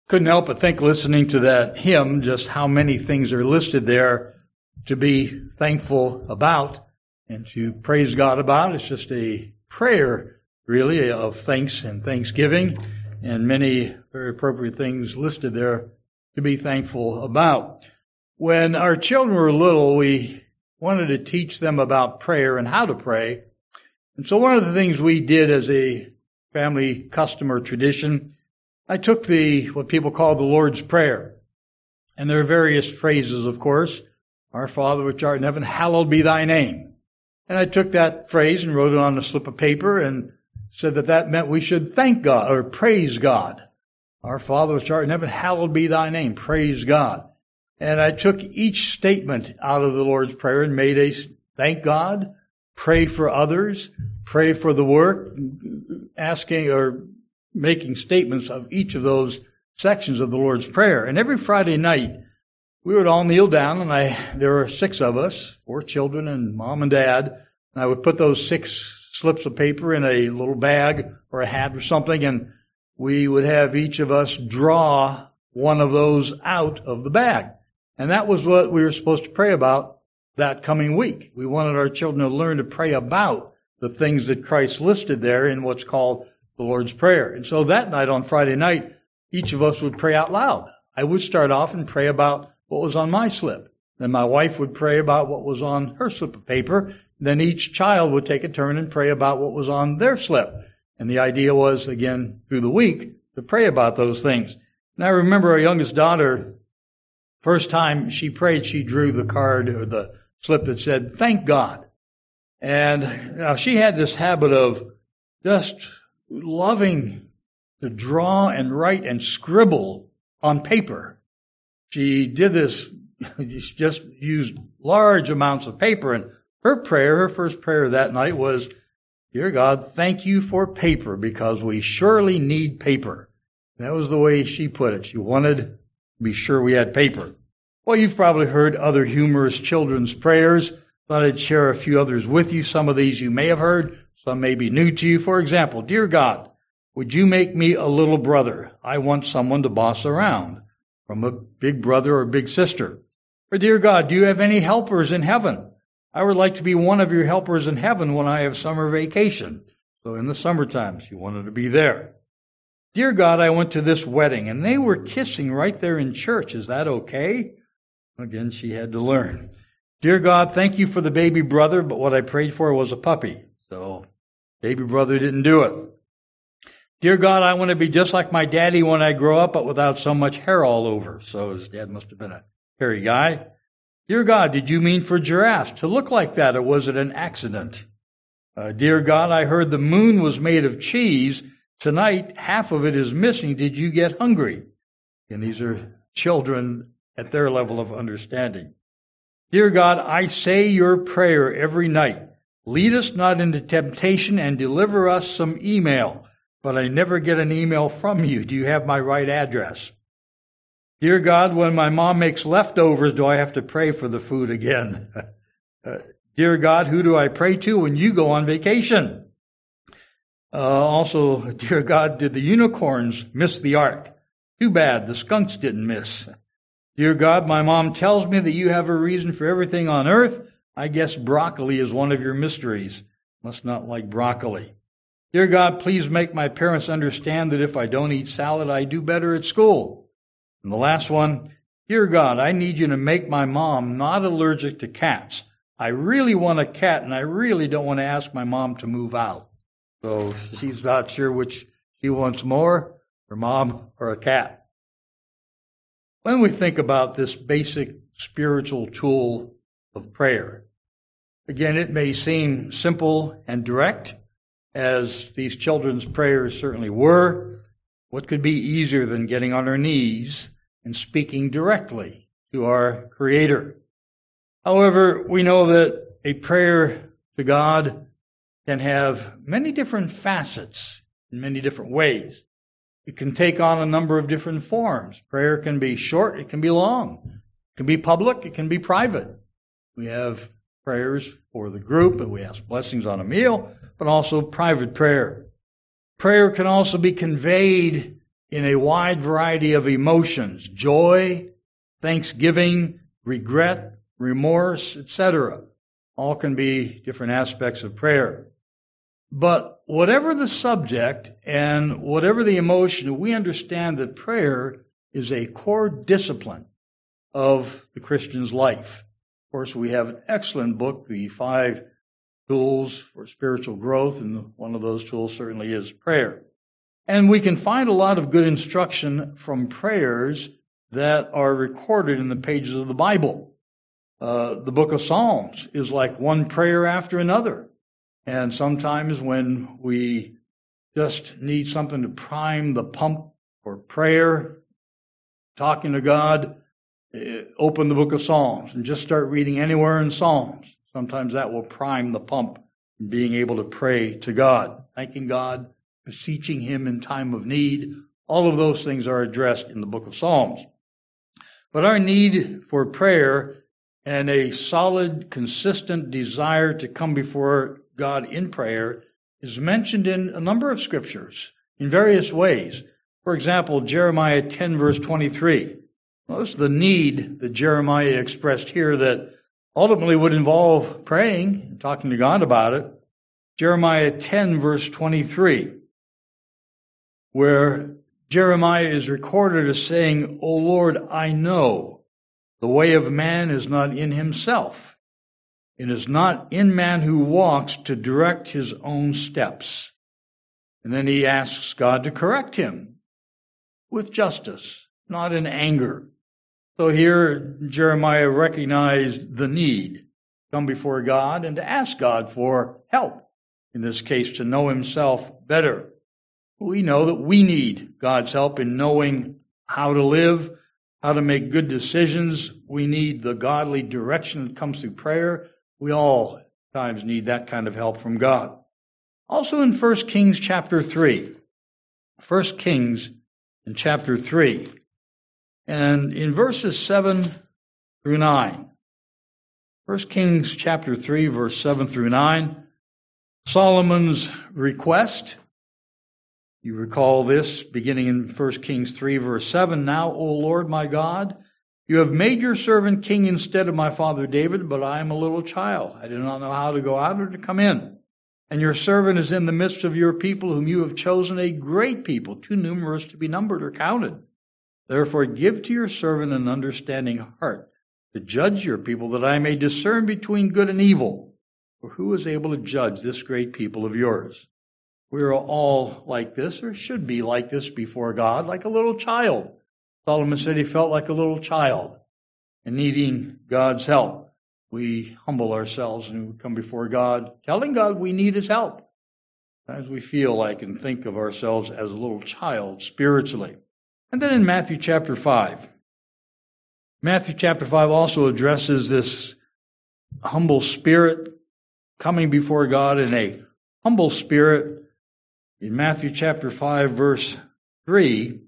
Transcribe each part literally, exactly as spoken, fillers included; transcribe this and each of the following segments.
Couldn't help but think, listening to that hymn, just how many things are listed there to be thankful about and to praise God about. It's just a prayer, really, of thanks and thanksgiving, and many very appropriate things listed there to be thankful about. When our children were little, we wanted to teach them about prayer and how to pray. And so one of the things we did as a family custom or tradition, I took the, what people call the Lord's Prayer. And there are various phrases, of course. Our Father which art in heaven, hallowed be thy name. And I took that phrase and wrote it on a slip of paper and said that that meant we should thank God or praise God. Our Father which art in heaven, hallowed be thy name. Praise God. And I took each statement out of the Lord's Prayer and made a thank God, pray for others, pray for the work, asking or making statements of each of those sections of the Lord's Prayer. And every Friday night, we would all kneel down, and I there were six of us, four children and mom and dad, and I would put those six slips of paper in a little bag or a hat or something, and we would have each of us draw one of those out of the bag. And that was what we were supposed to pray about that coming week. We wanted our children to learn to pray about the things that Christ listed there in what's called the Lord's Prayer. And so that night, on Friday night, each of us would pray out loud. I would start off and pray about what was on my slip. Then my wife would pray about what was on her slip of paper. Then each child would take a turn and pray about what was on their slip. And the idea was, again, through the week, to pray about those things. And I remember our youngest daughter, first time she prayed, she drew the card or the slip that said, thank God. And now she had this habit of just loving to draw and write and scribble on paper. She did this, she just used large amounts of paper. And her prayer, her first prayer that night was, Dear God, thank you for paper because we surely need paper. That was the way she put it. She wanted to be sure we had paper. Well, you've probably heard other humorous children's prayers. Thought I'd share a few others with you. Some of these you may have heard. Some may be new to you. For example, Dear God, would you make me a little brother? I want someone to boss around, from a big brother or big sister. Or Dear God, do you have any helpers in heaven? I would like to be one of your helpers in heaven when I have summer vacation. So in the summertime, she wanted to be there. Dear God, I went to this wedding and they were kissing right there in church. Is that okay? Again, she had to learn. Dear God, thank you for the baby brother, but what I prayed for was a puppy. So baby brother didn't do it. Dear God, I want to be just like my daddy when I grow up, but without so much hair all over. So his dad must have been a hairy guy. Dear God, did you mean for giraffes to look like that, or was it an accident? Uh, Dear God, I heard the moon was made of cheese. Tonight, half of it is missing. Did you get hungry? And these are children at their level of understanding. Dear God, I say your prayer every night. Lead us not into temptation and deliver us some email. But I never get an email from you. Do you have my right address? Dear God, when my mom makes leftovers, do I have to pray for the food again? uh, Dear God, who do I pray to when you go on vacation? Uh, also, dear God, did the unicorns miss the ark? Too bad, the skunks didn't miss. Dear God, my mom tells me that you have a reason for everything on earth. I guess broccoli is one of your mysteries. Must not like broccoli. Dear God, please make my parents understand that if I don't eat salad, I do better at school. And the last one, Dear God, I need you to make my mom not allergic to cats. I really want a cat, and I really don't want to ask my mom to move out. So she's not sure which she wants more, her mom or a cat. When we think about this basic spiritual tool of prayer, again, it may seem simple and direct, as these children's prayers certainly were. What could be easier than getting on our knees and speaking directly to our Creator? However, we know that a prayer to God can have many different facets in many different ways. It can take on a number of different forms. Prayer can be short, it can be long. It can be public, it can be private. We have prayers for the group, and we ask blessings on a meal, but also private prayer. Prayer can also be conveyed in a wide variety of emotions: joy, thanksgiving, regret, remorse, et cetera. All can be different aspects of prayer. But whatever the subject and whatever the emotion, we understand that prayer is a core discipline of the Christian's life. Of course, we have an excellent book, The Five Tools for Spiritual Growth, and one of those tools certainly is prayer. And we can find a lot of good instruction from prayers that are recorded in the pages of the Bible. Uh, the book of Psalms is like one prayer after another. And sometimes when we just need something to prime the pump for prayer, talking to God, open the book of Psalms and just start reading anywhere in Psalms. Sometimes that will prime the pump in being able to pray to God, thanking God, beseeching Him in time of need. All of those things are addressed in the book of Psalms. But our need for prayer and a solid, consistent desire to come before God in prayer is mentioned in a number of scriptures in various ways. For example, Jeremiah ten, verse twenty-three. Notice the need that Jeremiah expressed here that ultimately would involve praying and talking to God about it. Jeremiah ten, verse twenty-three, where Jeremiah is recorded as saying, "O Lord, I know the way of man is not in himself. It is not in man who walks to direct his own steps." And then he asks God to correct him with justice, not in anger. So here Jeremiah recognized the need to come before God and to ask God for help, in this case to know himself better. We know that we need God's help in knowing how to live, how to make good decisions. We need the godly direction that comes through prayer. We all at times need that kind of help from God. Also in First Kings chapter three. First Kings in chapter three. And in verses seven through nine. First Kings chapter three, verse seven through nine. Solomon's request. You recall this beginning in First Kings three, verse seven. "Now, O Lord my God, you have made your servant king instead of my father David, but I am a little child. I do not know how to go out or to come in. And your servant is in the midst of your people, whom you have chosen, a great people, too numerous to be numbered or counted. Therefore give to your servant an understanding heart to judge your people, that I may discern between good and evil. For who is able to judge this great people of yours?" We are all like this, or should be like this before God, like a little child. Solomon said he felt like a little child and needing God's help. We humble ourselves and we come before God, telling God we need His help. Sometimes we feel like and think of ourselves as a little child spiritually. And then in Matthew chapter five. Matthew chapter five also addresses this humble spirit, coming before God in a humble spirit. In Matthew chapter five, verse three,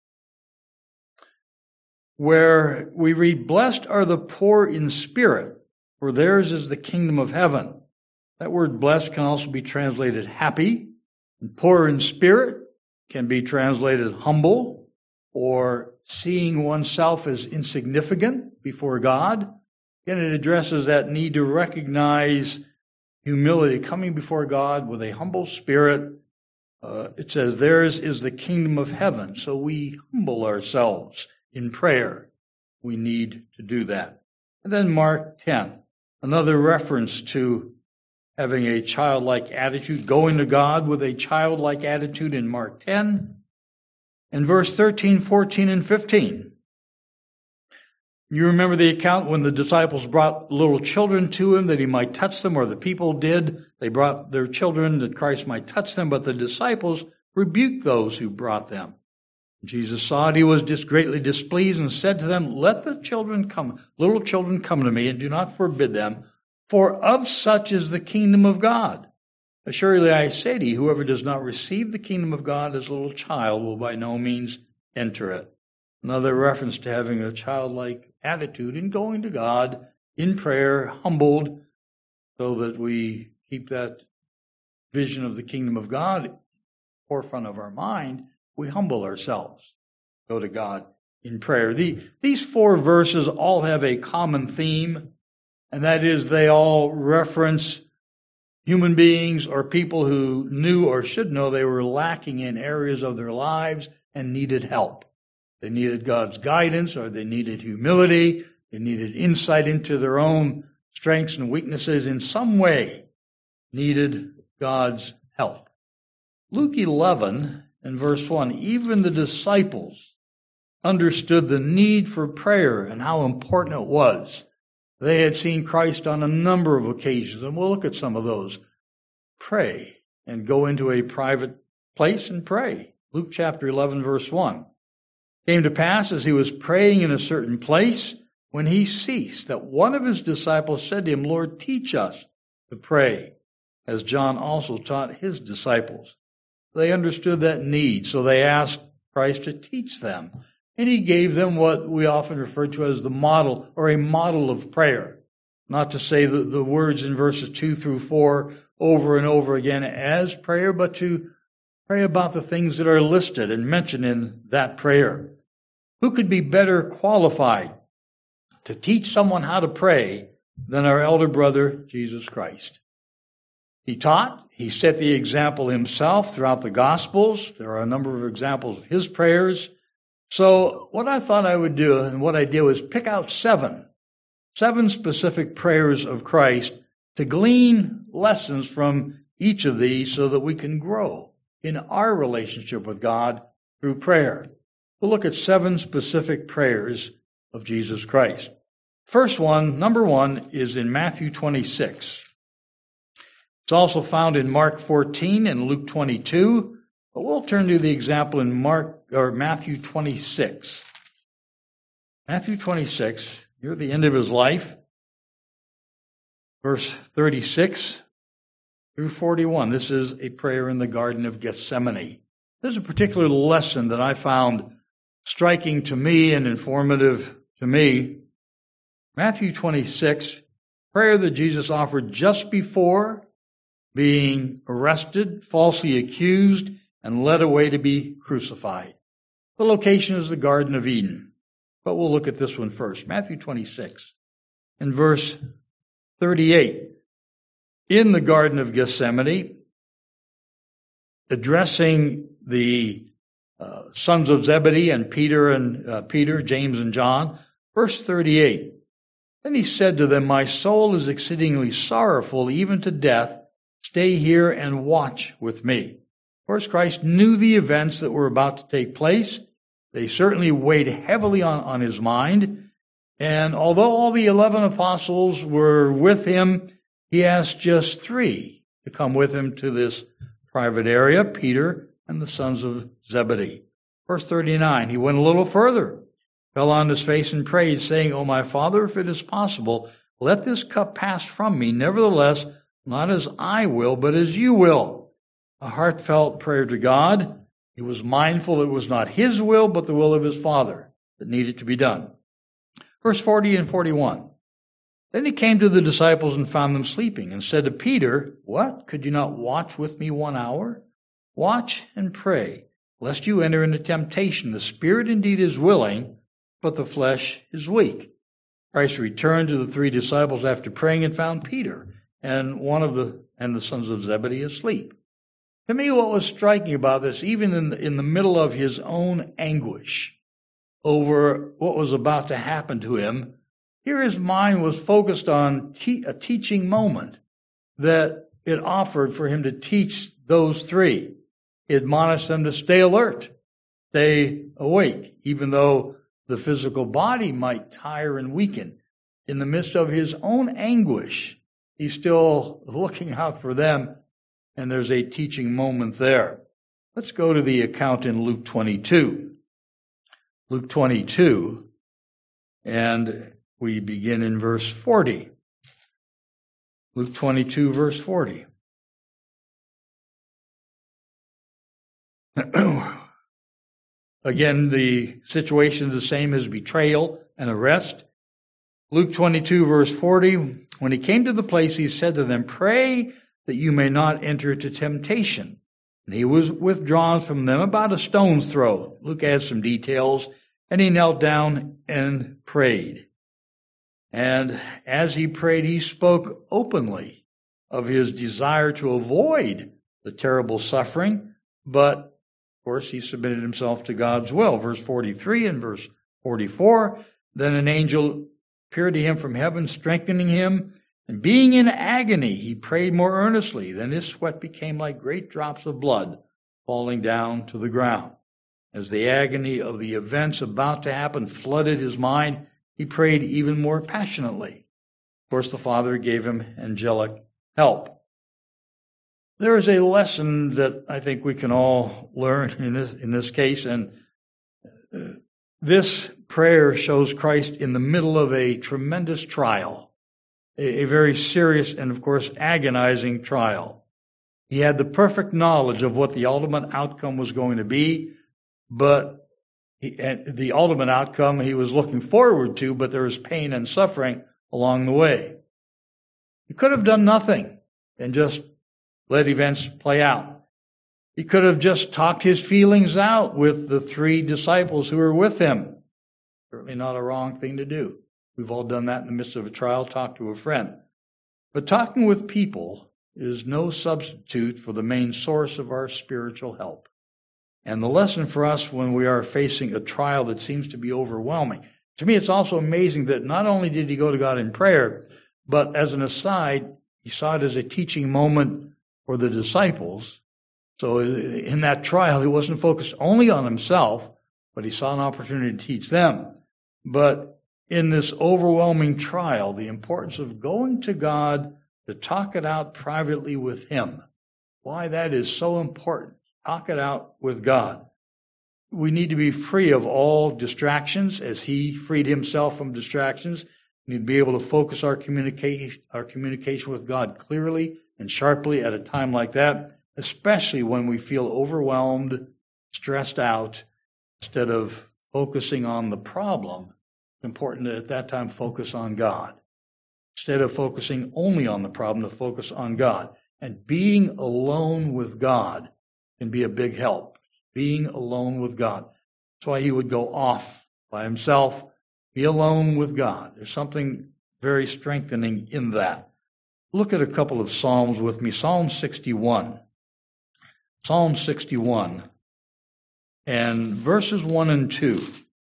where we read, "Blessed are the poor in spirit, for theirs is the kingdom of heaven." That word blessed can also be translated happy, and poor in spirit can be translated humble, or seeing oneself as insignificant before God. Again, it addresses that need to recognize humility, coming before God with a humble spirit. Uh, it says, "Theirs is the kingdom of heaven." So we humble ourselves in prayer. We need to do that. And then Mark ten, another reference to having a childlike attitude, going to God with a childlike attitude in Mark ten. And verse thirteen, fourteen, and fifteen. You remember the account when the disciples brought little children to him that he might touch them, or the people did. They brought their children that Christ might touch them, but the disciples rebuked those who brought them. Jesus saw it, he was just greatly displeased and said to them, "Let the children come, little children come to me, and do not forbid them, for of such is the kingdom of God. Assuredly I say to you, whoever does not receive the kingdom of God as a little child will by no means enter it." Another reference to having a childlike attitude in going to God in prayer, humbled, so that we keep that vision of the kingdom of God forefront of our mind we humble ourselves, go to God in prayer. The, these four verses all have a common theme, and that is they all reference human beings or people who knew or should know they were lacking in areas of their lives and needed help. They needed God's guidance, or they needed humility. They needed insight into their own strengths and weaknesses in some way, needed God's help. Luke eleven and verse one, even the disciples understood the need for prayer and how important it was. They had seen Christ on a number of occasions, and we'll look at some of those. Pray and go into a private place and pray. Luke chapter eleven, verse one. Came to pass as he was praying in a certain place, when he ceased, that one of his disciples said to him, Lord, teach us to pray, as John also taught his disciples. They understood that need, so they asked Christ to teach them. And he gave them what we often refer to as the model, or a model of prayer. Not to say the, the words in verses two through four over and over again as prayer, but to pray about the things that are listed and mentioned in that prayer. Who could be better qualified to teach someone how to pray than our elder brother, Jesus Christ? He taught, he set the example himself throughout the Gospels. There are a number of examples of his prayers. So what I thought I would do, and what I did, was pick out seven, seven specific prayers of Christ to glean lessons from each of these so that we can grow in our relationship with God through prayer. We'll look at seven specific prayers of Jesus Christ. First one, number one, is in Matthew twenty-six. It's also found in Mark fourteen and Luke twenty-two, but we'll turn to the example in Mark or Matthew twenty-six. Matthew twenty-six, near the end of his life, verse thirty-six through forty-one. This is a prayer in the Garden of Gethsemane. There's a particular lesson that I found striking to me and informative to me. Matthew twenty-six, prayer that Jesus offered just before being arrested, falsely accused, and led away to be crucified. The location is the Garden of Eden. But we'll look at this one first. Matthew twenty-six and verse thirty-eight. In the Garden of Gethsemane, addressing the uh, sons of Zebedee and Peter and uh, Peter, James and John, verse thirty-eight. Then he said to them, my soul is exceedingly sorrowful, even to death. Stay here and watch with me. Of course, Christ knew the events that were about to take place. They certainly weighed heavily on, on his mind. And although all the eleven apostles were with him, he asked just three to come with him to this private area, Peter and the sons of Zebedee. Verse thirty-nine, he went a little further, fell on his face and prayed, saying, O my Father, if it is possible, let this cup pass from me. Nevertheless, not as I will, but as you will. A heartfelt prayer to God. He was mindful it was not his will, but the will of his Father that needed to be done. Verse forty and forty-one. Then he came to the disciples and found them sleeping, and said to Peter, what? Could you not watch with me one hour? Watch and pray, lest you enter into temptation. The spirit indeed is willing, but the flesh is weak. Christ returned to the three disciples after praying and found Peter and one of the and the sons of Zebedee asleep. To me, what was striking about this, even in the, in the middle of his own anguish over what was about to happen to him, here his mind was focused on te- a teaching moment that it offered for him to teach those three. He admonished them to stay alert, stay awake, even though the physical body might tire and weaken. In the midst of his own anguish, he's still looking out for them, and there's a teaching moment there. Let's go to the account in Luke twenty-two. Luke twenty-two, and we begin in verse forty. Luke twenty-two, verse forty. Again, the situation is the same as betrayal and arrest. Luke twenty-two, verse forty. When he came to the place, he said to them, pray that you may not enter into temptation. And he was withdrawn from them about a stone's throw. Luke adds some details. And he knelt down and prayed. And as he prayed, he spoke openly of his desire to avoid the terrible suffering. But, of course, he submitted himself to God's will. Verse forty-three and verse forty-four, then an angel appeared to him from heaven, strengthening him. And being in agony, he prayed more earnestly. Then his sweat became like great drops of blood falling down to the ground. As the agony of the events about to happen flooded his mind, he prayed even more passionately. Of course, the Father gave him angelic help. There is a lesson that I think we can all learn in this, in this case, and this prayer shows Christ in the middle of a tremendous trial, a, a very serious and, of course, agonizing trial. He had the perfect knowledge of what the ultimate outcome was going to be, but he, and the ultimate outcome he was looking forward to, but there was pain and suffering along the way. He could have done nothing and just let events play out. He could have just talked his feelings out with the three disciples who were with him. Certainly not a wrong thing to do. We've all done that in the midst of a trial, talk to a friend. But talking with people is no substitute for the main source of our spiritual help. And the lesson for us when we are facing a trial that seems to be overwhelming, to me it's also amazing that not only did he go to God in prayer, but as an aside, he saw it as a teaching moment for the disciples. So in that trial, he wasn't focused only on himself, but he saw an opportunity to teach them. But in this overwhelming trial, the importance of going to God to talk it out privately with him, why that is so important. Talk it out with God. We need to be free of all distractions as he freed himself from distractions. We need to be able to focus our communication, our communication with God clearly and sharply at a time like that, especially when we feel overwhelmed, stressed out, instead of focusing on the problem. It's important to, at that time, focus on God. Instead of focusing only on the problem, to focus on God. And being alone with God can be a big help. Being alone with God. That's why he would go off by himself, be alone with God. There's something very strengthening in that. Look at a couple of Psalms with me. Psalm sixty-one. Psalm sixty-one. And verses one and two.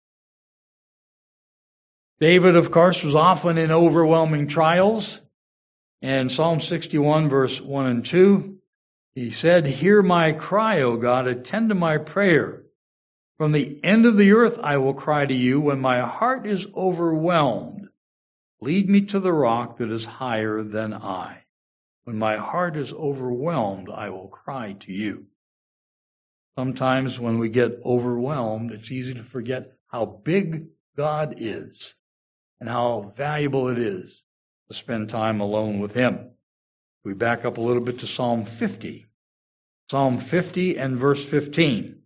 David, of course, was often in overwhelming trials. And Psalm sixty-one, verse one and two. He said, hear my cry, O God, attend to my prayer. From the end of the earth I will cry to you when my heart is overwhelmed. Lead me to the rock that is higher than I. When my heart is overwhelmed, I will cry to you. Sometimes when we get overwhelmed, it's easy to forget how big God is and how valuable it is to spend time alone with him. We back up a little bit to Psalm fifty. Psalm fifty and verse fifteen.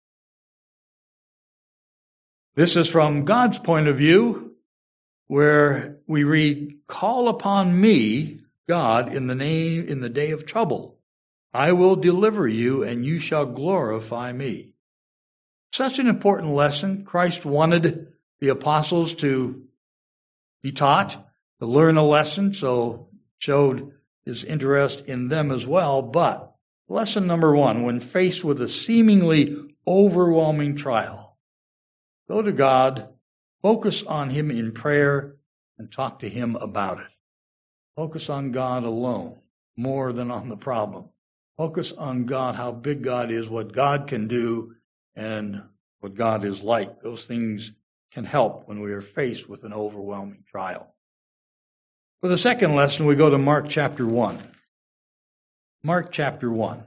This is from God's point of view, where we read, call upon me, God, in the name, in the day of trouble. I will deliver you, and you shall glorify me. Such an important lesson. Christ wanted the apostles to be taught, to learn a lesson, so showed his interest in them as well. But lesson number one, when faced with a seemingly overwhelming trial, go to God, focus on him in prayer, and talk to him about it. Focus on God alone, more than on the problem. Focus on God, how big God is, what God can do, and what God is like. Those things can help when we are faced with an overwhelming trial. For the second lesson, we go to Mark chapter one. Mark chapter one.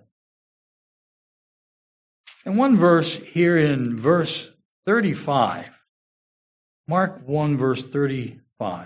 And one verse here in verse thirty-five. Mark one, verse thirty-five.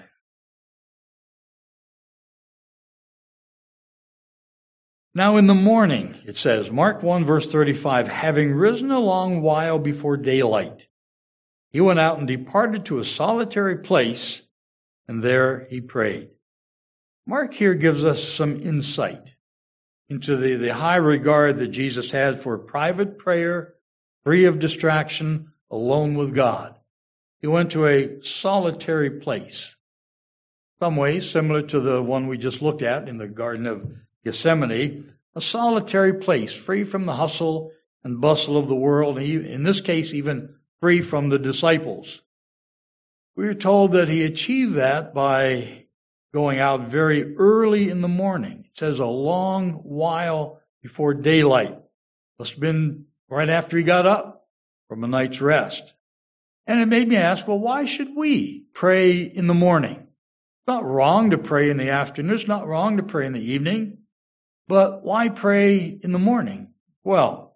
Now in the morning, it says, Mark one, verse thirty-five, having risen a long while before daylight, he went out and departed to a solitary place, and there he prayed. Mark here gives us some insight into the, the high regard that Jesus had for private prayer, free of distraction, alone with God. He went to a solitary place, some ways similar to the one we just looked at in the Garden of Gethsemane, a solitary place, free from the hustle and bustle of the world, and in this case, even free from the disciples. We are told that he achieved that by going out very early in the morning. It says a long while before daylight. Must have been right after he got up from a night's rest. And it made me ask, well, why should we pray in the morning? It's not wrong to pray in the afternoon. It's not wrong to pray in the evening. But why pray in the morning? Well,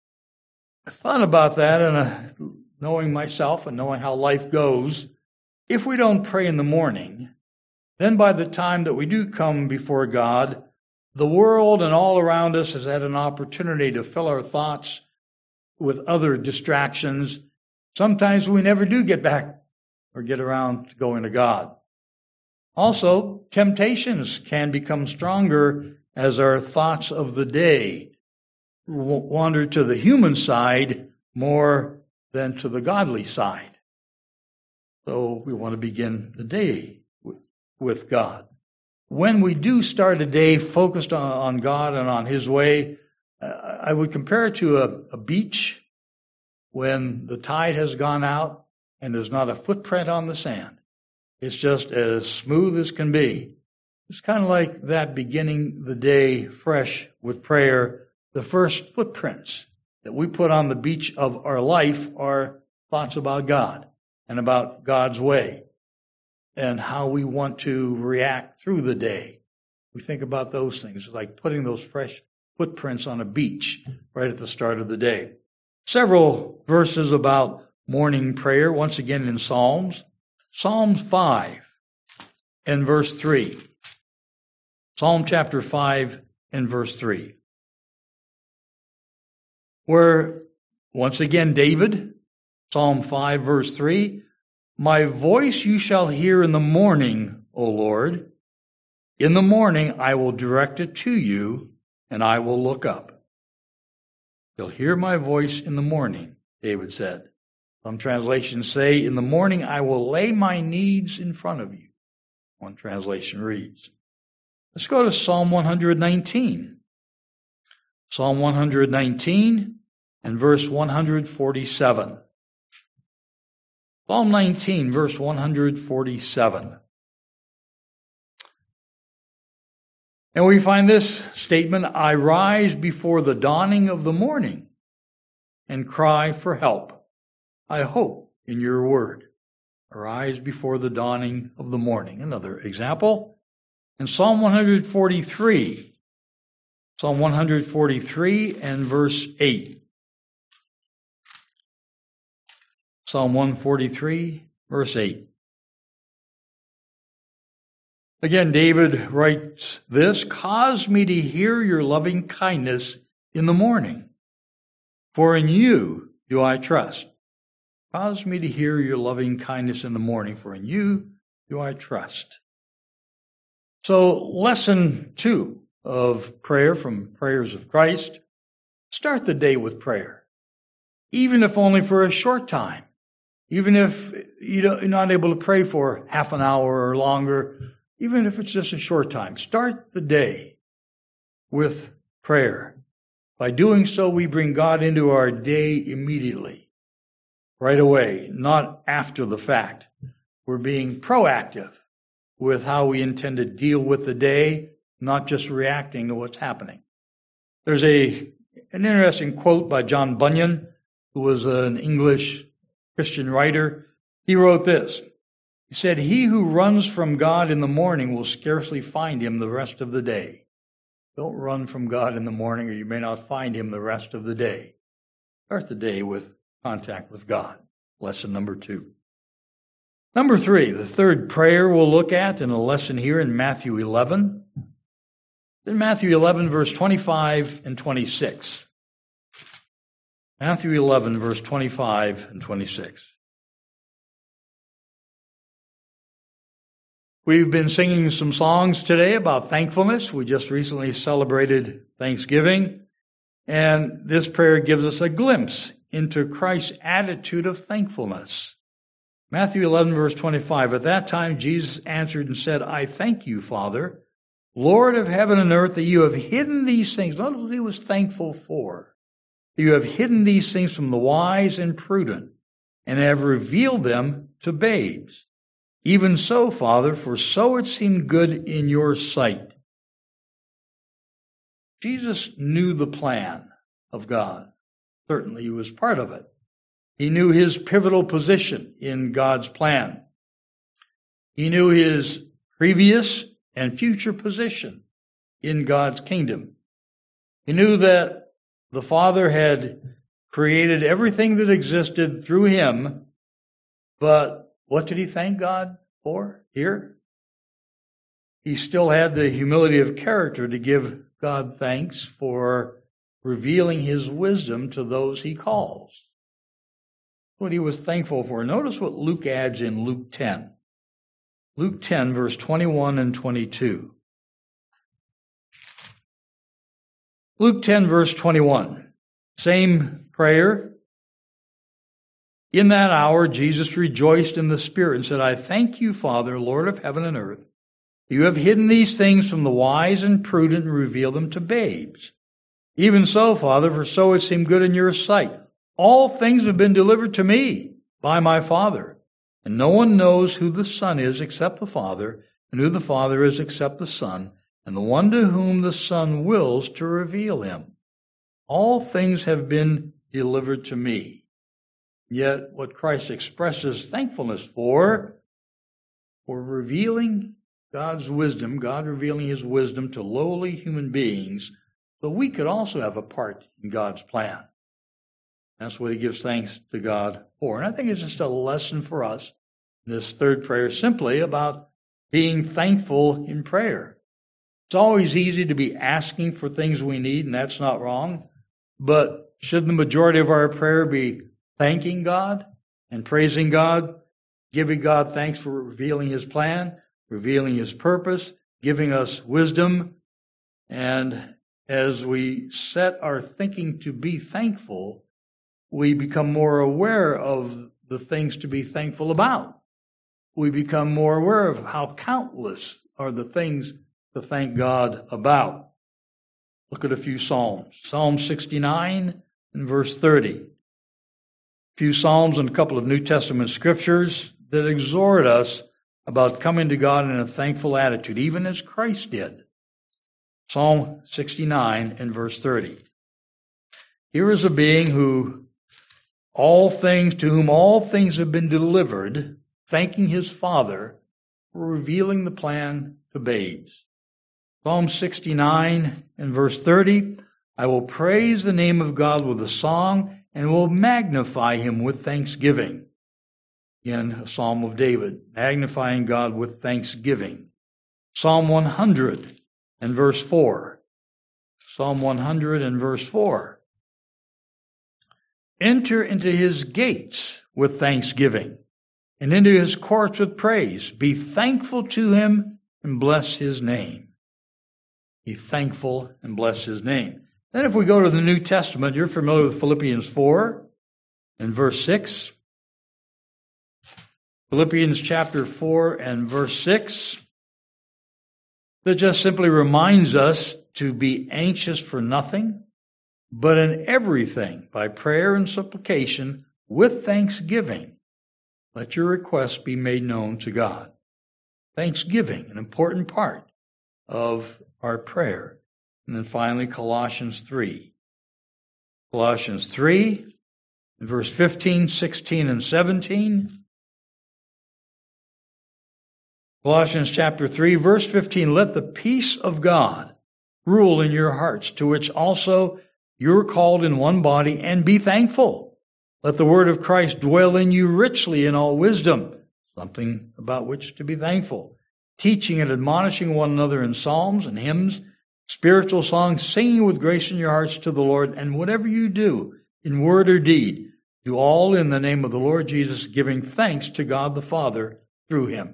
I thought about that, and uh, knowing myself and knowing how life goes, if we don't pray in the morning, then by the time that we do come before God, the world and all around us has had an opportunity to fill our thoughts with other distractions. Sometimes we never do get back or get around to going to God. Also, temptations can become stronger as our thoughts of the day wander to the human side more than to the godly side. So we want to begin the day with God. When we do start a day focused on, on God and on His way, uh, I would compare it to a, a beach when the tide has gone out and there's not a footprint on the sand. It's just as smooth as can be. It's kind of like that, beginning the day fresh with prayer. The first footprints that we put on the beach of our life are thoughts about God and about God's way and how we want to react through the day. We think about those things, like putting those fresh footprints on a beach right at the start of the day. Several verses about morning prayer, once again in Psalms. Psalm five and verse three. Psalm chapter five and verse three. Where, once again, David, Psalm five, verse three, my voice you shall hear in the morning, O Lord. In the morning I will direct it to you, and I will look up. You'll hear my voice in the morning, David said. Some translations say, in the morning I will lay my needs in front of you. One translation reads. Let's go to Psalm one nineteen. Psalm one nineteen and verse one forty-seven. Psalm nineteen, verse one forty-seven. And we find this statement, I rise before the dawning of the morning and cry for help. I hope in your word. Arise before the dawning of the morning. Another example. In Psalm one forty-three. Psalm one forty-three and verse eight. Psalm one forty-three, verse eight. Again, David writes this, cause me to hear your loving kindness in the morning, for in you do I trust. Cause me to hear your loving kindness in the morning, for in you do I trust. So, lesson two of prayer from Prayers of Christ, start the day with prayer, even if only for a short time. Even if you're not able to pray for half an hour or longer, even if it's just a short time, start the day with prayer. By doing so, we bring God into our day immediately, right away, not after the fact. We're being proactive with how we intend to deal with the day, not just reacting to what's happening. There's a an interesting quote by John Bunyan, who was an English Christian writer. He wrote this. He said, he who runs from God in the morning will scarcely find him the rest of the day. Don't run from God in the morning, or you may not find him the rest of the day. Start the day with contact with God. Lesson number two. Number three, the third prayer we'll look at in a lesson here in Matthew eleven. In Matthew eleven, verse twenty-five and twenty-six. Matthew eleven, verse twenty-five and twenty-six. We've been singing some songs today about thankfulness. We just recently celebrated thanksgiving. And this prayer gives us a glimpse into Christ's attitude of thankfulness. Matthew eleven, verse twenty-five, at that time Jesus answered and said, I thank you, Father, Lord of heaven and earth, that you have hidden these things. Notice what he was thankful for. You have hidden these things from the wise and prudent, and have revealed them to babes. Even so, Father, for so it seemed good in your sight. Jesus knew the plan of God. Certainly he was part of it. He knew his pivotal position in God's plan. He knew his previous and future position in God's kingdom. He knew that the Father had created everything that existed through him, but what did he thank God for here? He still had the humility of character to give God thanks for revealing his wisdom to those he calls. What he was thankful for. Notice what Luke adds in Luke ten. Luke ten, verse twenty-one and twenty-two. Luke ten, verse twenty-one. Same prayer. In that hour, Jesus rejoiced in the Spirit and said, I thank you, Father, Lord of heaven and earth. You have hidden these things from the wise and prudent and revealed them to babes. Even so, Father, for so it seemed good in your sight. All things have been delivered to me by my Father. And no one knows who the Son is except the Father, and who the Father is except the Son, and the one to whom the Son wills to reveal him. All things have been delivered to me. Yet what Christ expresses thankfulness for, for revealing God's wisdom, God revealing his wisdom to lowly human beings, so we could also have a part in God's plan. That's what he gives thanks to God for. And I think it's just a lesson for us, this third prayer, simply about being thankful in prayer. It's always easy to be asking for things we need, and that's not wrong. But should the majority of our prayer be thanking God and praising God, giving God thanks for revealing his plan, revealing his purpose, giving us wisdom, and as we set our thinking to be thankful, we become more aware of the things to be thankful about. We become more aware of how countless are the things to thank God about. Look at a few Psalms. Psalm sixty-nine and verse thirty. A few Psalms and a couple of New Testament scriptures that exhort us about coming to God in a thankful attitude, even as Christ did. Psalm sixty-nine and verse thirty. Here is a being who all things, to whom all things have been delivered, thanking his Father for revealing the plan to babes. Psalm sixty-nine and verse thirty, I will praise the name of God with a song and will magnify him with thanksgiving. Again, a psalm of David, magnifying God with thanksgiving. Psalm one hundred and verse four. Psalm one hundred and verse four. Enter into his gates with thanksgiving and into his courts with praise. Be thankful to him and bless his name. Be thankful and bless his name. Then if we go to the New Testament, you're familiar with Philippians four and verse six. Philippians chapter four and verse six. That just simply reminds us to be anxious for nothing, but in everything, by prayer and supplication, with thanksgiving, let your requests be made known to God. Thanksgiving, an important part of our prayer. And then finally, Colossians three. Colossians three, verse fifteen, sixteen, and seventeen. Colossians chapter three, verse fifteen, let the peace of God rule in your hearts, to which also you're called in one body, and be thankful. Let the word of Christ dwell in you richly in all wisdom, something about which to be thankful, teaching and admonishing one another in psalms and hymns, spiritual songs, singing with grace in your hearts to the Lord, and whatever you do, in word or deed, do all in the name of the Lord Jesus, giving thanks to God the Father through him.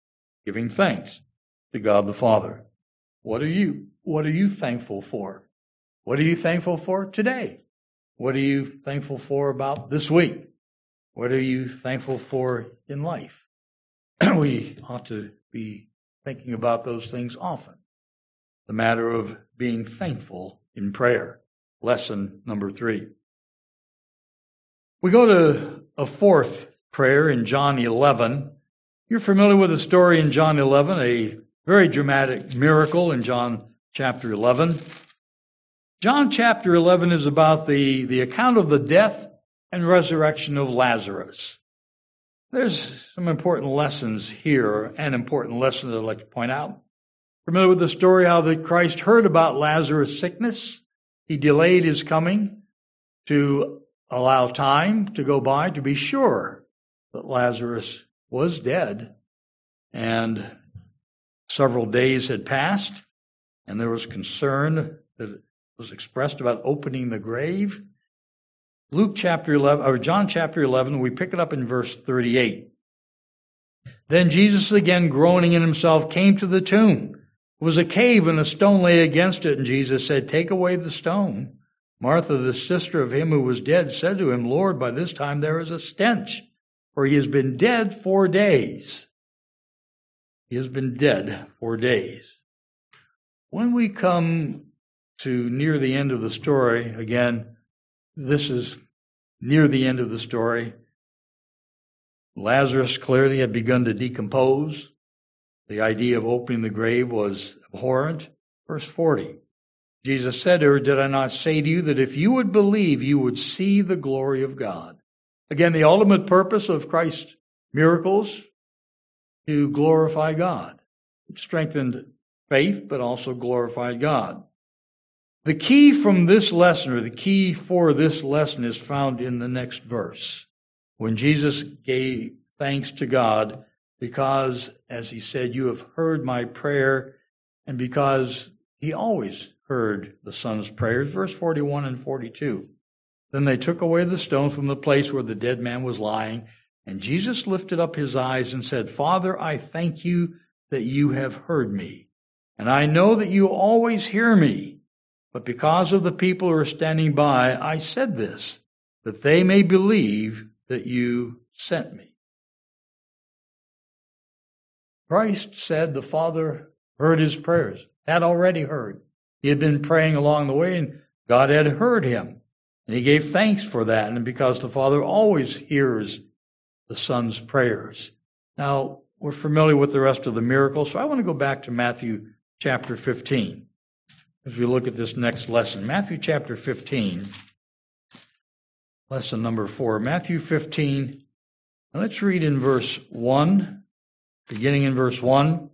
Giving thanks to God the Father. What are you? What are you thankful for What are you thankful for today? What are you thankful for about this week? What are you thankful for in life? We ought to be thinking about those things often. The matter of being thankful in prayer. Lesson number three. We go to a fourth prayer in John eleven. You're familiar with the story in John eleven, a very dramatic miracle in John chapter eleven. John chapter eleven is about the, the account of the death and resurrection of Lazarus. There's some important lessons here, and important lessons I'd like to point out. Familiar with the story how that Christ heard about Lazarus' sickness. He delayed his coming to allow time to go by to be sure that Lazarus was dead. And several days had passed, and there was concern that was expressed about opening the grave. Luke chapter eleven, or John chapter eleven, we pick it up in verse thirty-eight. Then Jesus, again groaning in himself, came to the tomb. It was a cave, and a stone lay against it, and Jesus said, "Take away the stone." Martha, the sister of him who was dead, said to him, "Lord, by this time there is a stench, for he has been dead four days." He has been dead four days. When we come to near the end of the story, again, this is near the end of the story. Lazarus clearly had begun to decompose. The idea of opening the grave was abhorrent. Verse forty. Jesus said to her, "Did I not say to you that if you would believe, you would see the glory of God?" Again, the ultimate purpose of Christ's miracles, to glorify God. It strengthened faith, but also glorified God. The key from this lesson, or the key for this lesson, is found in the next verse. When Jesus gave thanks to God, because, as he said, "You have heard my prayer," and because he always heard the Son's prayers. Verse forty-one and forty-two. Then they took away the stone from the place where the dead man was lying, and Jesus lifted up his eyes and said, "Father, I thank you that you have heard me, and I know that you always hear me. But because of the people who are standing by, I said this, that they may believe that you sent me." Christ said the Father heard his prayers, had already heard. He had been praying along the way, and God had heard him. And he gave thanks for that, and because the Father always hears the Son's prayers. Now, we're familiar with the rest of the miracles, so I want to go back to Matthew chapter fifteen. As we look at this next lesson, Matthew chapter fifteen, lesson number four. Matthew fifteen, and let's read in verse one, beginning in verse one.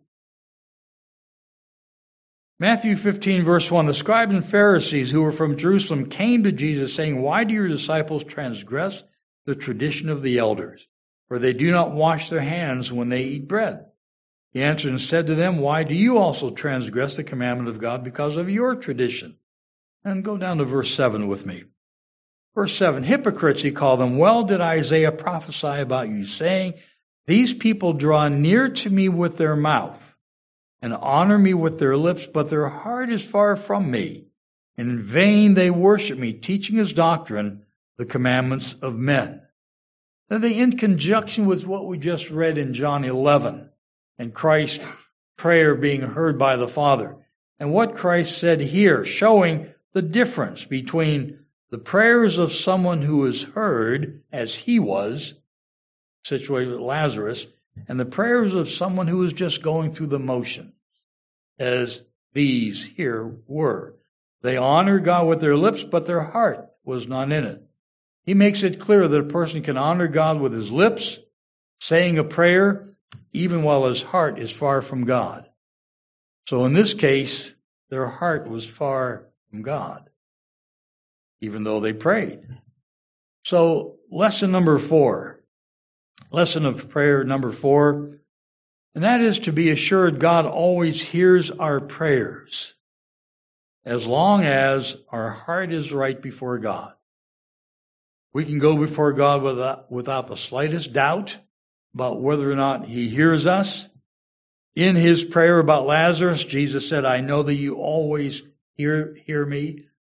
Matthew fifteen, verse one, the scribes and Pharisees who were from Jerusalem came to Jesus, saying, "Why do your disciples transgress the tradition of the elders? For they do not wash their hands when they eat bread." He answered and said to them, "Why do you also transgress the commandment of God because of your tradition?" And go down to verse seven with me. Verse seven, "Hypocrites," he called them, "well did Isaiah prophesy about you, saying, these people draw near to me with their mouth and honor me with their lips, but their heart is far from me. And in vain they worship me, teaching as doctrine the commandments of men." Now, they, in conjunction with what we just read in John eleven, and Christ's prayer being heard by the Father, and what Christ said here, showing the difference between the prayers of someone who is heard, as he was, situated with Lazarus, and the prayers of someone who is just going through the motions, as these here were. They honor God with their lips, but their heart was not in it. He makes it clear that a person can honor God with his lips, saying a prayer, even while his heart is far from God. So in this case, their heart was far from God, even though they prayed. So lesson number four, lesson of prayer number four, and that is to be assured God always hears our prayers as long as our heart is right before God. We can go before God without, without the slightest doubt about whether or not he hears us. In his prayer about Lazarus, Jesus said, "I know that you always hear, hear me."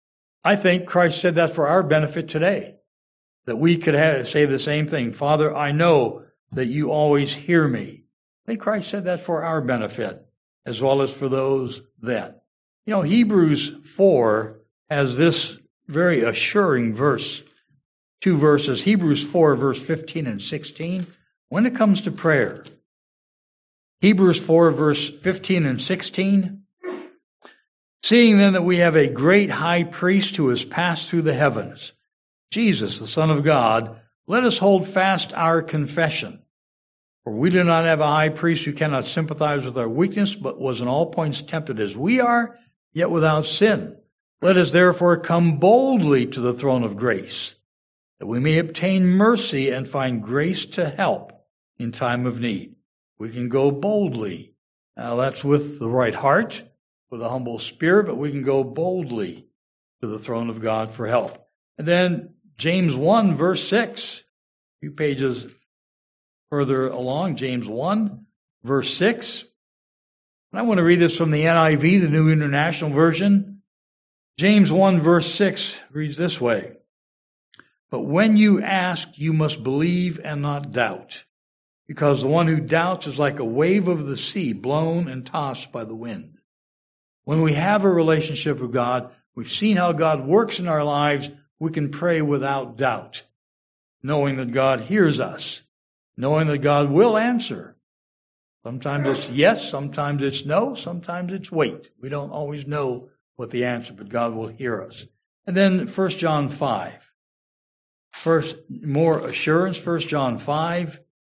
I think Christ said that for our benefit today, that we could have, say the same thing. Father, I know that you always hear me. I think Christ said that for our benefit, as well as for those then. You know, Hebrews four has this very assuring verse, two verses, Hebrews four, verse fifteen and sixteen, when it comes to prayer. Hebrews four, verse fifteen and sixteen, seeing then that we have a great high priest who has passed through the heavens, Jesus, the Son of God, let us hold fast our confession. For we do not have a high priest who cannot sympathize with our weakness, but was in all points tempted as we are, yet without sin. Let us therefore come boldly to the throne of grace, that we may obtain mercy and find grace to help in time of need. We can go boldly. Now that's with the right heart, with a humble spirit, but we can go boldly to the throne of God for help. And then James one, verse six, a few pages further along, James one, verse six. And I want to read this from the N I V, the New International Version. James one, verse six reads this way. But when you ask, you must believe and not doubt, because the one who doubts is like a wave of the sea, blown and tossed by the wind. When we have a relationship with God, we've seen how God works in our lives, we can pray without doubt, knowing that God hears us, knowing that God will answer. Sometimes it's yes, sometimes it's no, sometimes it's wait. We don't always know what the answer, but God will hear us. And then First John five. First, more assurance, First John five,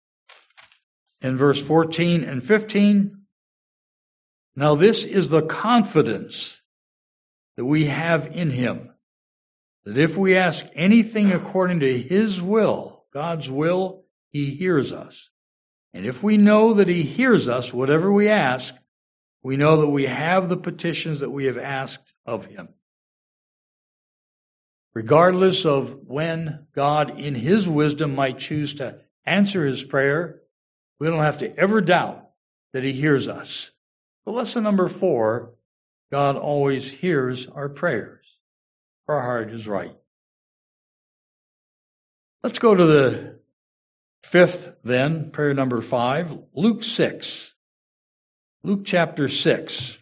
in verse fourteen and fifteen. Now this is the confidence that we have in him, that if we ask anything according to his will, God's will, he hears us. And if we know that he hears us, whatever we ask, we know that we have the petitions that we have asked of him. Regardless of when God in his wisdom might choose to answer his prayer, we don't have to ever doubt that he hears us. But lesson number four, God always hears our prayers. Our heart is right. Let's go to the fifth then, prayer number five, Luke six. Luke chapter six.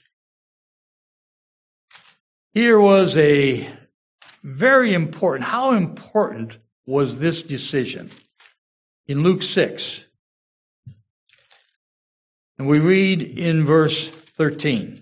Here was a very important, how important was this decision? In Luke six, and we read in verse thirteen.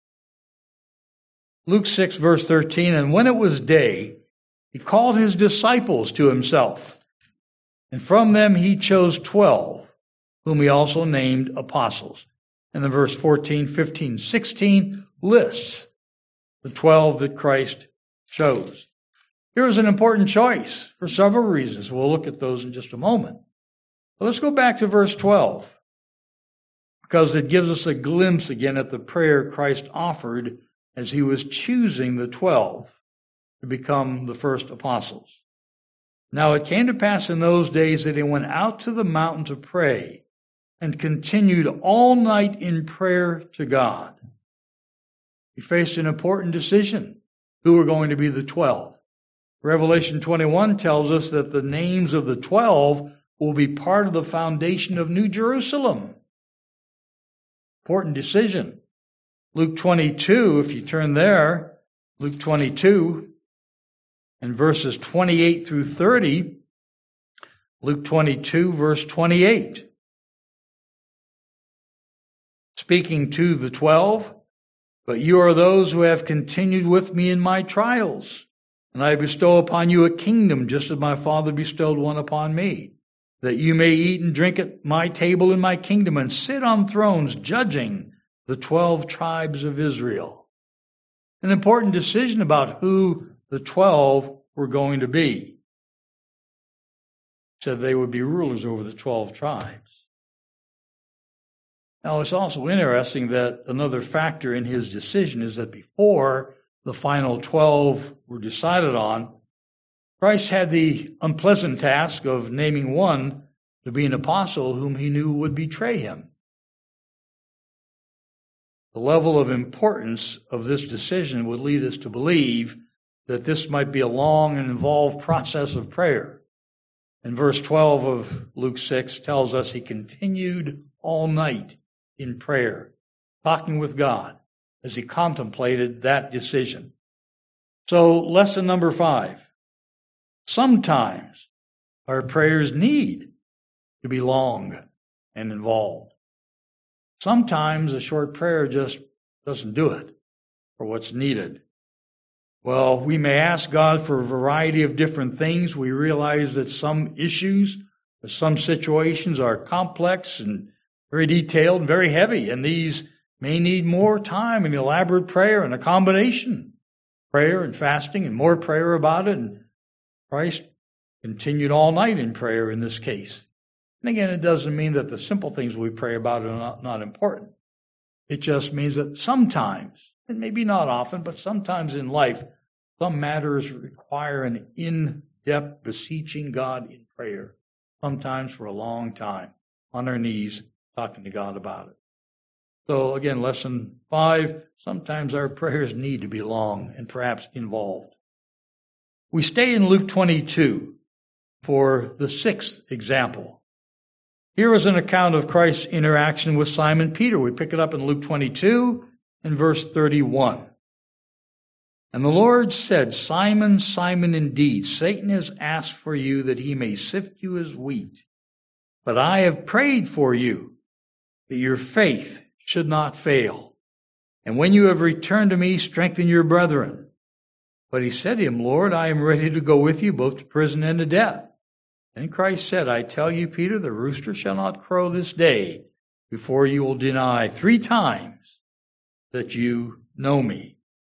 Luke six, verse thirteen, and when it was day, he called his disciples to himself, and from them he chose twelve, whom he also named apostles. And then verse fourteen, fifteen, sixteen lists the twelve that Christ chose. Here is an important choice for several reasons. We'll look at those in just a moment. But let's go back to verse twelve, because it gives us a glimpse again at the prayer Christ offered as he was choosing the twelve to become the first apostles. Now it came to pass in those days that he went out to the mountain to pray and continued all night in prayer to God. He faced an important decision, who were going to be the twelve. Revelation twenty-one tells us that the names of the twelve will be part of the foundation of New Jerusalem. Important decision. Luke twenty-two, if you turn there, Luke twenty-two, and verses twenty-eight through thirty, Luke twenty-two, verse twenty-eight. Speaking to the twelve, but you are those who have continued with me in my trials, and I bestow upon you a kingdom, just as my Father bestowed one upon me, that you may eat and drink at my table in my kingdom and sit on thrones judging the twelve tribes of Israel. An important decision about who the twelve were going to be. It said they would be rulers over the twelve tribes. Now, it's also interesting that another factor in his decision is that before the final twelve were decided on, Christ had the unpleasant task of naming one to be an apostle whom he knew would betray him. The level of importance of this decision would lead us to believe that this might be a long and involved process of prayer. And verse twelve of Luke six tells us he continued all night in prayer, talking with God as he contemplated that decision. So, lesson number five. Sometimes our prayers need to be long and involved. Sometimes a short prayer just doesn't do it for what's needed. Well, we may ask God for a variety of different things. We realize that some issues, some situations are complex and very detailed and very heavy, and these may need more time and elaborate prayer and a combination. Prayer and fasting and more prayer about it. And Christ continued all night in prayer in this case. And again, it doesn't mean that the simple things we pray about are not, not important. It just means that sometimes, and maybe not often, but sometimes in life, some matters require an in-depth beseeching God in prayer, sometimes for a long time, on our knees, talking to God about it. So again, lesson five, sometimes our prayers need to be long and perhaps involved. We stay in Luke twenty-two for the sixth example. Here is an account of Christ's interaction with Simon Peter. We pick it up in Luke twenty-two and verse thirty-one. And the Lord said, Simon, Simon, indeed, Satan has asked for you that he may sift you as wheat. But I have prayed for you that your faith should not fail. And when you have returned to me, strengthen your brethren. But he said to him, Lord, I am ready to go with you both to prison and to death. And Christ said, I tell you, Peter, the rooster shall not crow this day before you will deny three times that you know me.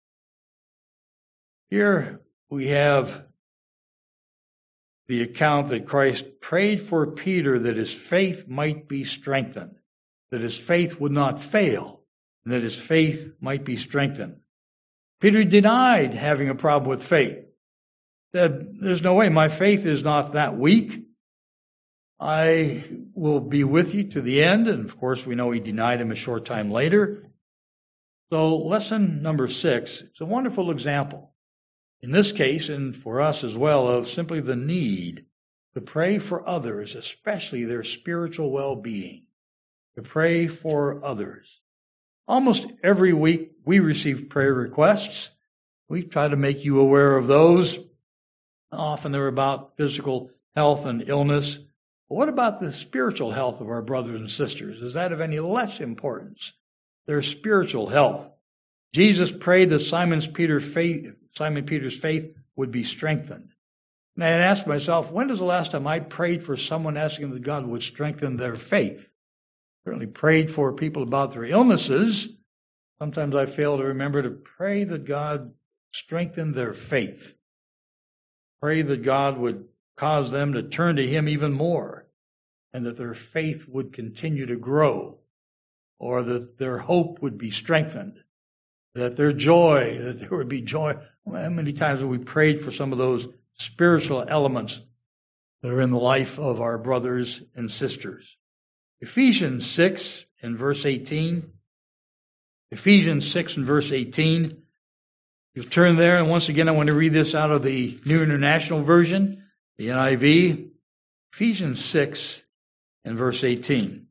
Here we have the account that Christ prayed for Peter that his faith might be strengthened, that his faith would not fail, and that his faith might be strengthened. Peter denied having a problem with faith. Said, there's no way, my faith is not that weak. I will be with you to the end. And of course, we know he denied him a short time later. So lesson number six, it's a wonderful example. In this case, and for us as well, of simply the need to pray for others, especially their spiritual well-being, to pray for others. Almost every week we receive prayer requests. We try to make you aware of those. Often they're about physical health and illness. But what about the spiritual health of our brothers and sisters? Is that of any less importance? Their spiritual health. Jesus prayed that Simon's Peter faith, Simon Peter's faith would be strengthened. And I asked myself, when was the last time I prayed for someone asking that God would strengthen their faith? Certainly prayed for people about their illnesses. Sometimes I fail to remember to pray that God strengthen their faith. Pray that God would cause them to turn to Him even more, and that their faith would continue to grow, or that their hope would be strengthened, that their joy, that there would be joy. How many times have we prayed for some of those spiritual elements that are in the life of our brothers and sisters? Ephesians six and verse eighteen. Ephesians six and verse eighteen. You'll turn there, and once again I want to read this out of the New International Version, the N I V. Ephesians six and verse eighteen,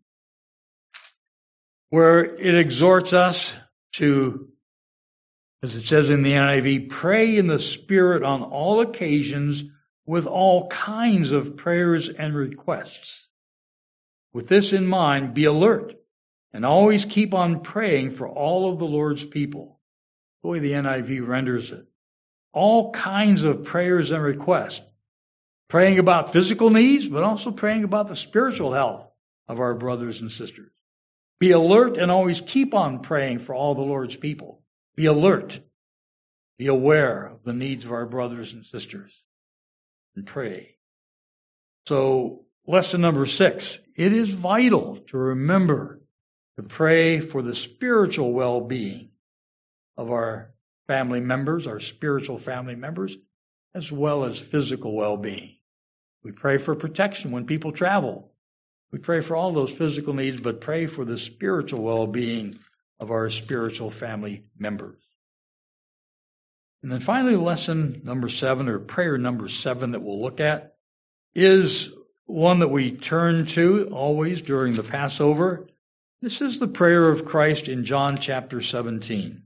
where it exhorts us to, as it says in the N I V, pray in the Spirit on all occasions with all kinds of prayers and requests. With this in mind, be alert and always keep on praying for all of the Lord's people. The way the N I V renders it. All kinds of prayers and requests. Praying about physical needs, but also praying about the spiritual health of our brothers and sisters. Be alert and always keep on praying for all the Lord's people. Be alert. Be aware of the needs of our brothers and sisters. And pray. So, lesson number six. It is vital to remember to pray for the spiritual well-being of our family members, our spiritual family members, as well as physical well-being. We pray for protection when people travel. We pray for all those physical needs, but pray for the spiritual well-being of our spiritual family members. And then finally, lesson number seven, or prayer number seven that we'll look at, is one that we turn to always during the Passover. This is the prayer of Christ in John chapter seventeen.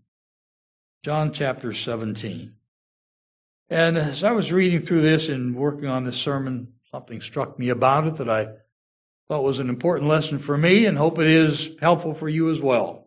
John chapter seventeen. And as I was reading through this and working on this sermon, something struck me about it that I thought was an important lesson for me, and hope it is helpful for you as well.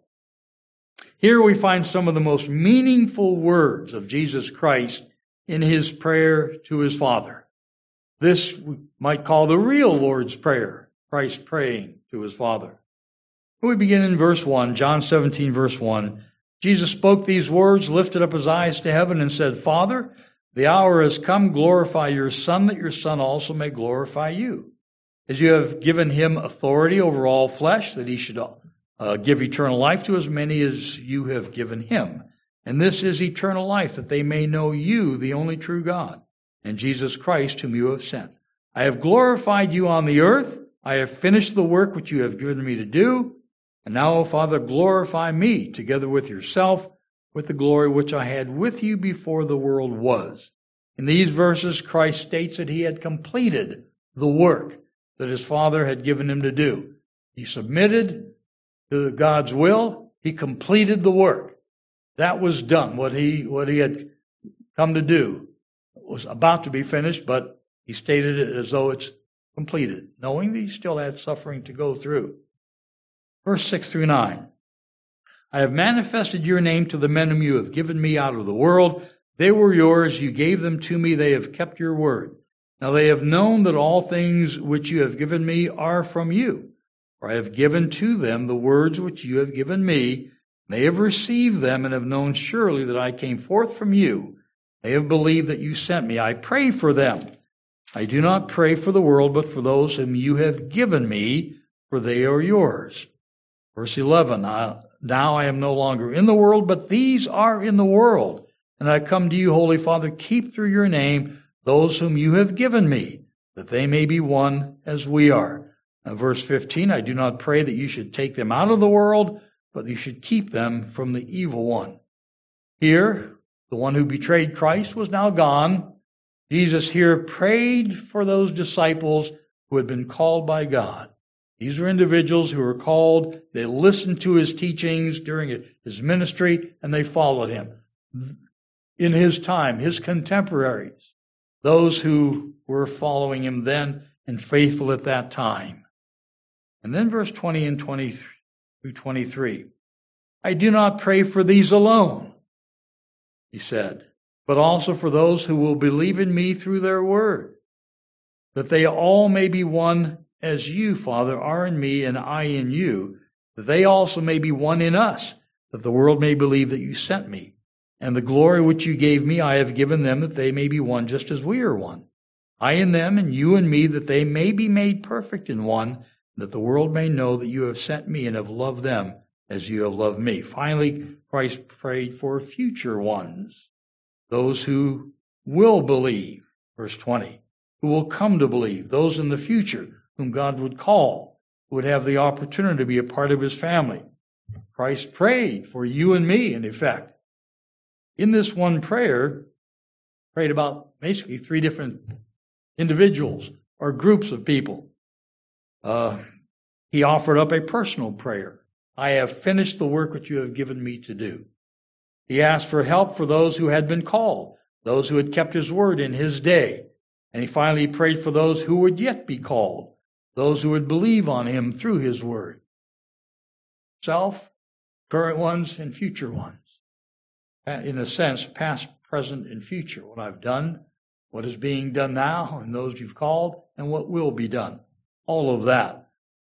Here we find some of the most meaningful words of Jesus Christ in his prayer to his Father. This we might call the real Lord's Prayer, Christ praying to his Father. We begin in verse one, John seventeen, verse one. Jesus spoke these words, lifted up his eyes to heaven, and said, Father, the hour has come, glorify your Son, that your Son also may glorify you. As you have given him authority over all flesh, that he should uh, give eternal life to as many as you have given him. And this is eternal life, that they may know you, the only true God, and Jesus Christ, whom you have sent. I have glorified you on the earth. I have finished the work which you have given me to do. And now, O Father, glorify me together with yourself, with the glory which I had with you before the world was. In these verses, Christ states that he had completed the work that his Father had given him to do. He submitted to God's will. He completed the work. That was done. What he, what he had come to do was about to be finished, but he stated it as though it's completed, knowing that he still had suffering to go through. Verse six through nine. I have manifested your name to the men whom you have given me out of the world. They were yours. You gave them to me. They have kept your word. Now they have known that all things which you have given me are from you. For I have given to them the words which you have given me. They have received them and have known surely that I came forth from you. They have believed that you sent me. I pray for them. I do not pray for the world, but for those whom you have given me, for they are yours. Verse eleven, now I am no longer in the world, but these are in the world. And I come to you, Holy Father, keep through your name those whom you have given me, that they may be one as we are. Now, verse fifteen, I do not pray that you should take them out of the world, but you should keep them from the evil one. Here, the one who betrayed Christ was now gone. Jesus here prayed for those disciples who had been called by God. These were individuals who were called, they listened to his teachings during his ministry, and they followed him. In his time, his contemporaries, those who were following him then and faithful at that time. And then verse twenty and twenty-three through twenty-three. I do not pray for these alone, he said, but also for those who will believe in me through their word, that they all may be one as you, Father, are in me and I in you, that they also may be one in us, that the world may believe that you sent me. And the glory which you gave me I have given them, that they may be one just as we are one. I in them and you in me, that they may be made perfect in one, that the world may know that you have sent me and have loved them as you have loved me. Finally, Christ prayed for future ones, those who will believe, verse twenty, who will come to believe, those in the future whom God would call, who would have the opportunity to be a part of his family. Christ prayed for you and me, in effect. In this one prayer, prayed about basically three different individuals or groups of people. Uh, he offered up a personal prayer. I have finished the work which you have given me to do. He asked for help for those who had been called, those who had kept his word in his day. And he finally prayed for those who would yet be called, those who would believe on him through his word. Self, current ones, and future ones. In a sense, past, present, and future. What I've done, what is being done now, and those you've called, and what will be done. All of that.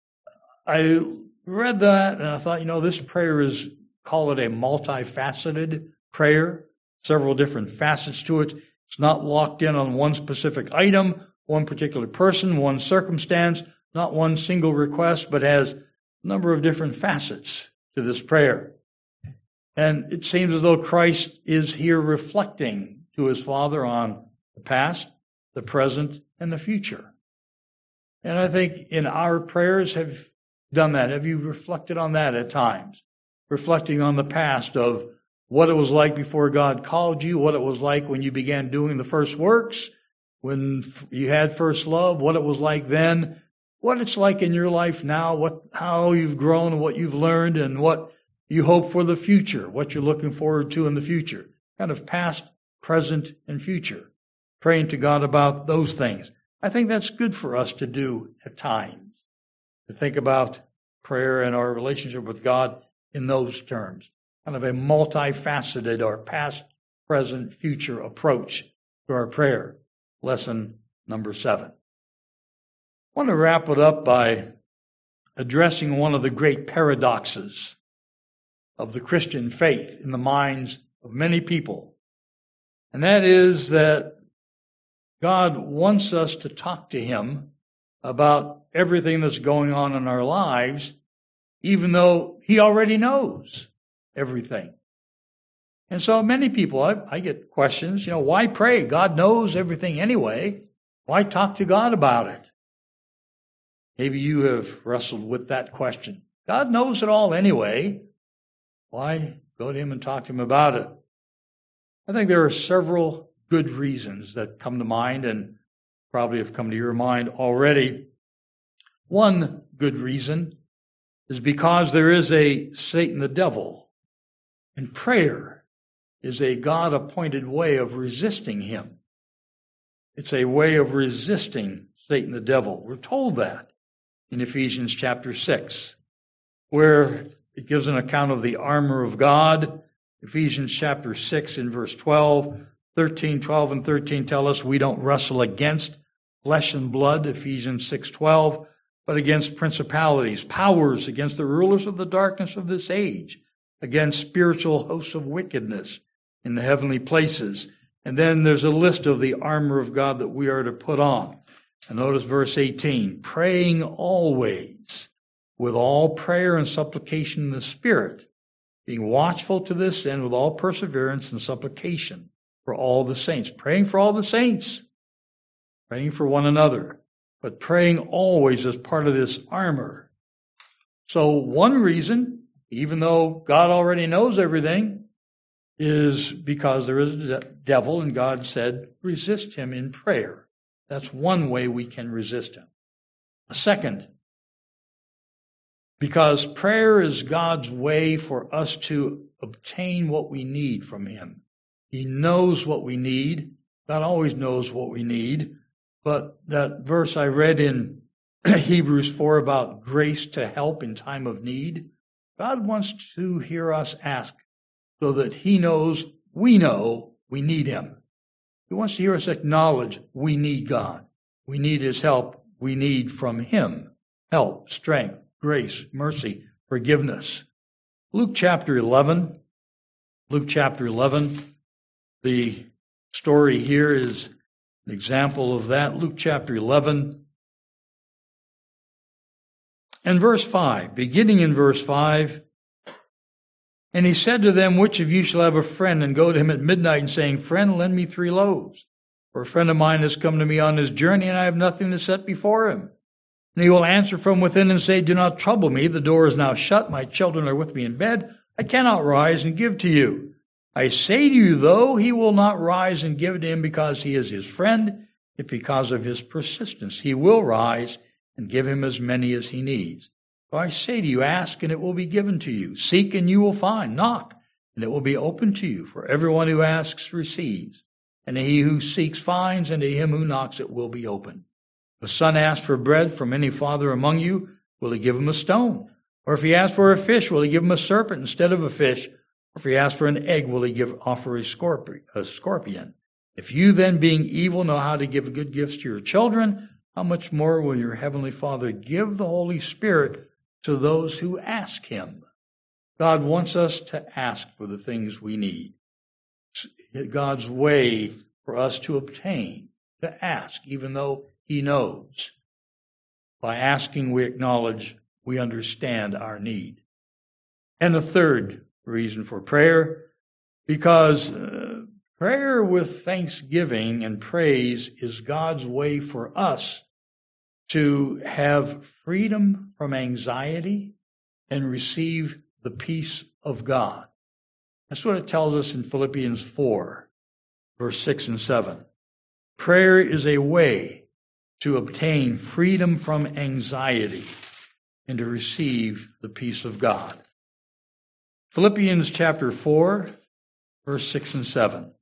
I read that, and I thought, you know, this prayer is, call it a multifaceted prayer. Several different facets to it. It's not locked in on one specific item, one particular person, one circumstance, not one single request, but has a number of different facets to this prayer. And it seems as though Christ is here reflecting to his Father on the past, the present, and the future. And I think in our prayers have done that. Have you reflected on that at times? Reflecting on the past of what it was like before God called you, what it was like when you began doing the first works, when you had first love, what it was like then, what it's like in your life now, what how you've grown, what you've learned, and what you hope for the future, what you're looking forward to in the future. Kind of past, present, and future. Praying to God about those things. I think that's good for us to do at times. To think about prayer and our relationship with God in those terms. Kind of a multifaceted or past, present, future approach to our prayer. Lesson number seven. I want to wrap it up by addressing one of the great paradoxes of the Christian faith in the minds of many people. And that is that God wants us to talk to Him about everything that's going on in our lives, even though He already knows everything. And so many people, I, I get questions, you know, why pray? God knows everything anyway. Why talk to God about it? Maybe you have wrestled with that question. God knows it all anyway. Why go to Him and talk to Him about it? I think there are several good reasons that come to mind and probably have come to your mind already. One good reason is because there is a Satan the devil, and prayer is a God-appointed way of resisting him. It's a way of resisting Satan the devil. We're told that in Ephesians chapter six, where it gives an account of the armor of God. Ephesians chapter six in verse twelve, thirteen, twelve, and thirteen tell us we don't wrestle against flesh and blood, Ephesians six twelve, but against principalities, powers, against the rulers of the darkness of this age, against spiritual hosts of wickedness in the heavenly places. And then there's a list of the armor of God that we are to put on. And notice verse eighteen, praying always with all prayer and supplication in the Spirit, being watchful to this end with all perseverance and supplication for all the saints. Praying for all the saints. Praying for one another. But praying always as part of this armor. So one reason, even though God already knows everything, is because there is a devil, and God said, resist him in prayer. That's one way we can resist him. A second, because prayer is God's way for us to obtain what we need from him. He knows what we need. God always knows what we need. But that verse I read in Hebrews four about grace to help in time of need, God wants to hear us ask so that he knows we know we need him. He wants to hear us acknowledge we need God. We need his help. We need from him help, strength, grace, mercy, forgiveness. Luke chapter eleven. Luke chapter eleven. The story here is an example of that. Luke chapter eleven. And verse five, beginning in verse five, and he said to them, which of you shall have a friend and go to him at midnight and saying, friend, lend me three loaves. For a friend of mine has come to me on his journey and I have nothing to set before him. And he will answer from within and say, do not trouble me. The door is now shut. My children are with me in bed. I cannot rise and give to you. I say to you, though, he will not rise and give to him because he is his friend, yet because of his persistence, he will rise and give him as many as he needs. So I say to you, ask and it will be given to you. Seek and you will find. Knock and it will be opened to you. For everyone who asks receives, and he who seeks finds, and to him who knocks it will be opened. If a son asks for bread from any father among you, will he give him a stone? Or if he asks for a fish, will he give him a serpent instead of a fish? Or if he asks for an egg, will he give offer a scorpion? A scorpion? If you then, being evil, know how to give good gifts to your children, how much more will your heavenly Father give the Holy Spirit to those who ask him? God wants us to ask for the things we need. It's God's way for us to obtain, to ask, even though he knows. By asking, we acknowledge we understand our need. And the third reason for prayer, because uh, prayer with thanksgiving and praise is God's way for us to have freedom from anxiety and receive the peace of God. That's what it tells us in Philippians four, verse six and seven. Prayer is a way to obtain freedom from anxiety and to receive the peace of God. Philippians chapter four, verse six and seven.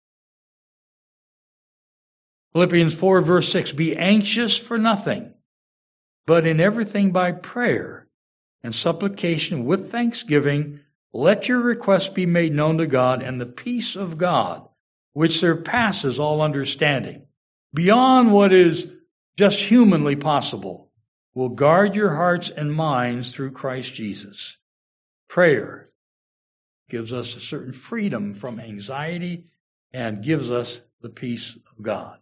Philippians four, verse six, be anxious for nothing, but in everything by prayer and supplication with thanksgiving, let your requests be made known to God, and the peace of God, which surpasses all understanding, beyond what is just humanly possible, will guard your hearts and minds through Christ Jesus. Prayer gives us a certain freedom from anxiety and gives us the peace of God.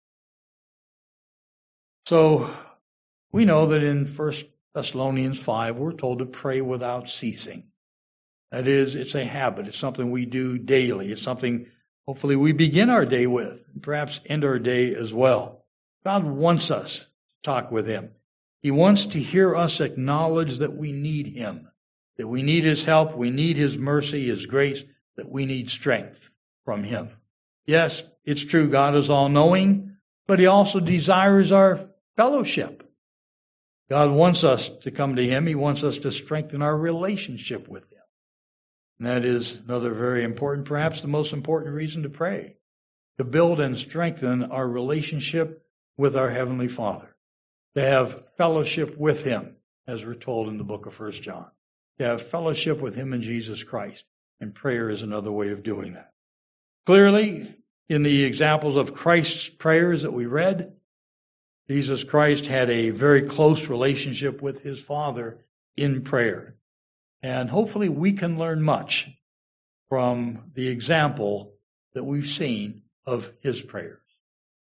So we know that in First Thessalonians five, we're told to pray without ceasing. That is, it's a habit. It's something we do daily. It's something hopefully we begin our day with, and perhaps end our day as well. God wants us to talk with Him. He wants to hear us acknowledge that we need Him, that we need His help, we need His mercy, His grace, that we need strength from Him. Yes, it's true, God is all-knowing, but He also desires our fellowship. God wants us to come to Him. He wants us to strengthen our relationship with Him. And that is another very important, perhaps the most important reason to pray, to build and strengthen our relationship with our Heavenly Father, to have fellowship with Him, as we're told in the book of First John, to have fellowship with Him in Jesus Christ. And prayer is another way of doing that. Clearly, in the examples of Christ's prayers that we read, Jesus Christ had a very close relationship with His Father in prayer. And hopefully we can learn much from the example that we've seen of His prayer.